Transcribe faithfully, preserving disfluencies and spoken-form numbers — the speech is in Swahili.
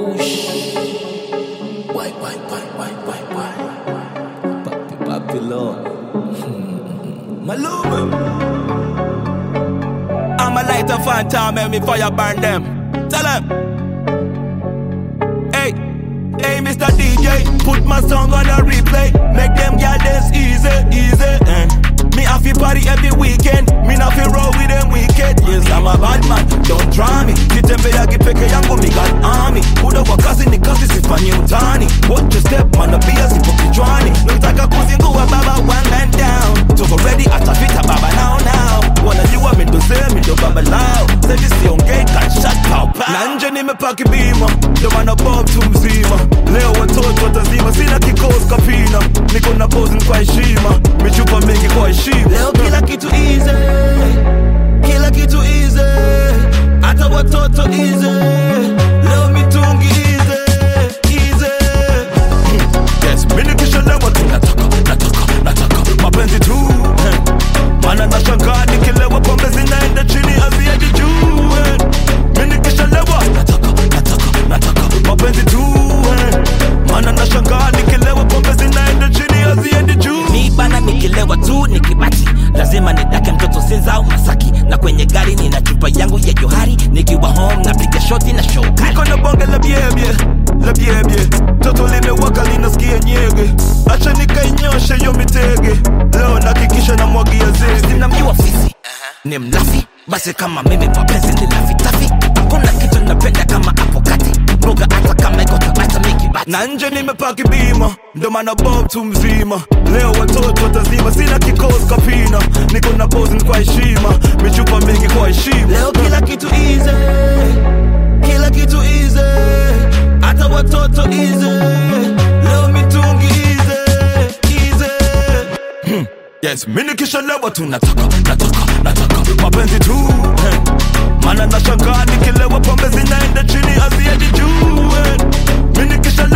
Whoosh. Why, why, why, why, why, why? Papi, papi, Lord. Maluma. I'm a lighter phantom, make me fire burn them. Tell them. Hey, hey, Mister D J, put my song on a replay. Make them girls dance easy, easy. Eh. Me have to party every weekend. Me not fi roll with them wicked. Yes, I'm a bad man, don't try me. Kitembe yaki peke yangu me got army. Kuda wakazi ni kazi sifanyi utani. Watch your step man, the beers ipo kichwani. Nutaka kuzinguwa baba one man down. Tuko ready atafita baba now now. Wanajua mendoze mindo baba lao. Sasa siongei kan shut pow pow. Na nje nimepaki bima, ndo maana bob tu mzima. Leo watoto watazima, sina kikosi kapina. Niko na pose kwa heshima, michupa mingi kwa heshima. Leo kila kitu easy, kila kitu easy. Hata watoto easy. Leo mitungi easy, easy. Yes, mimi kisha leo tunataka, nataka, nataka mapenzi tu. Mana nashangaa nikilewa pombe zinaenda chini haziendi juu. Mimi kisha leo nataka, nataka, nataka mapenzi tu. Mana nashangaa nikilewa pombe zinaenda chini haziendi juu. Mi bana nikilewa tu nikibati, lazima nidake mtoto Sinza au Masaki. Na kwenye gari nina chupa yangu ya Johari. Nikiwa home napiga shoti na show kali. Niko na bonge la biebie, la biebie. Toto limewaka linasikia nyege. Acha nikainyoshe yo mitege. Leo nakikisha na mwagia zege. Sina mjua fisi, ni mlafi. Basi kama mimi mapenzi ni lafi tafi. Hakuna kitu napenda kama hapo kati. Mboga hata kama iko tabata miki bati. Na nje nimepaki bima, ndo maana bob tu mzima. Leo watoto watazima, sina kikosi kapina. Niko na pose kwa heshima, michupa mingi kwa heshima. Leo kila kitu easy, kila kitu easy. Hata watoto easy. Leo mitungi easy, easy. Hmm. Yes, mimi kisha lewa tunataka, nataka, nataka mapenzi tu. Hey. Mana nashangaa nikilewa pombe zinaenda chini haziendi juu. Hey. Mimi kisha